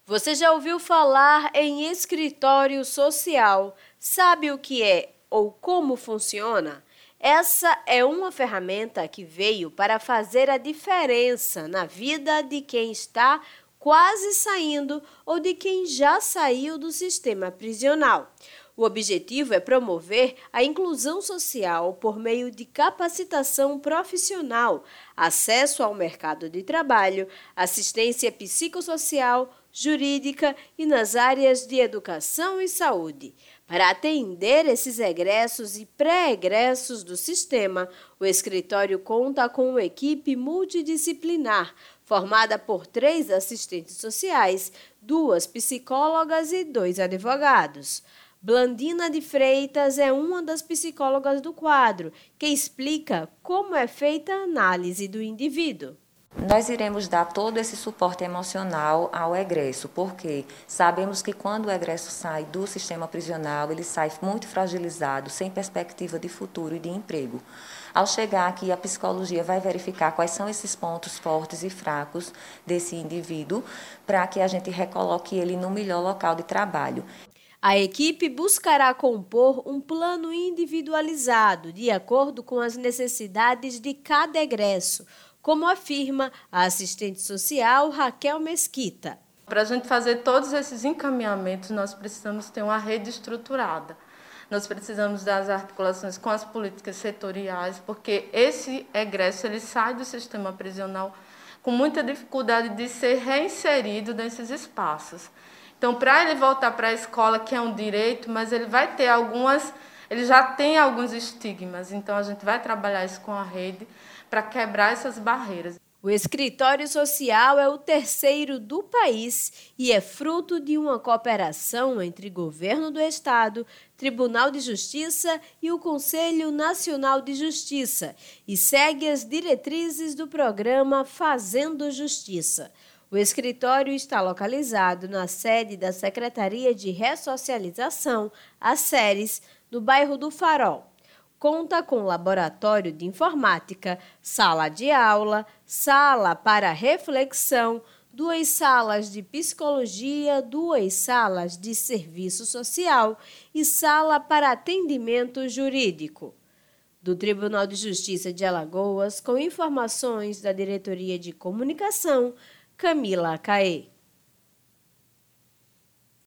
Você já ouviu falar em escritório social? Sabe o que é ou como funciona? Essa é uma ferramenta que veio para fazer a diferença na vida de quem está quase saindo ou de quem já saiu do sistema prisional. O objetivo é promover a inclusão social por meio de capacitação profissional, acesso ao mercado de trabalho, assistência psicossocial, jurídica e nas áreas de educação e saúde. Para atender esses egressos e pré-egressos do sistema, o escritório conta com uma equipe multidisciplinar, formada por 3 assistentes sociais, 2 psicólogas e 2 advogados. Blandina de Freitas é uma das psicólogas do quadro, que explica como é feita a análise do indivíduo. Nós iremos dar todo esse suporte emocional ao egresso, porque sabemos que quando o egresso sai do sistema prisional, ele sai muito fragilizado, sem perspectiva de futuro e de emprego. Ao chegar aqui, a psicologia vai verificar quais são esses pontos fortes e fracos desse indivíduo, para que a gente recoloque ele no melhor local de trabalho. A equipe buscará compor um plano individualizado, de acordo com as necessidades de cada egresso, como afirma a assistente social Raquel Mesquita. Para a gente fazer todos esses encaminhamentos, nós precisamos ter uma rede estruturada. Nós precisamos das articulações com as políticas setoriais, porque esse egresso ele sai do sistema prisional com muita dificuldade de ser reinserido nesses espaços. Então, para ele voltar para a escola, que é um direito, mas ele vai ter ele já tem alguns estigmas. Então, a gente vai trabalhar isso com a rede para quebrar essas barreiras. O escritório social é o 3º do país e é fruto de uma cooperação entre Governo do Estado, Tribunal de Justiça e o Conselho Nacional de Justiça e segue as diretrizes do programa Fazendo Justiça. O escritório está localizado na sede da Secretaria de Ressocialização, a SERES, no bairro do Farol. Conta com laboratório de informática, sala de aula, sala para reflexão, 2 salas de psicologia, 2 salas de serviço social e sala para atendimento jurídico. Do Tribunal de Justiça de Alagoas, com informações da Diretoria de Comunicação, Camila Caê.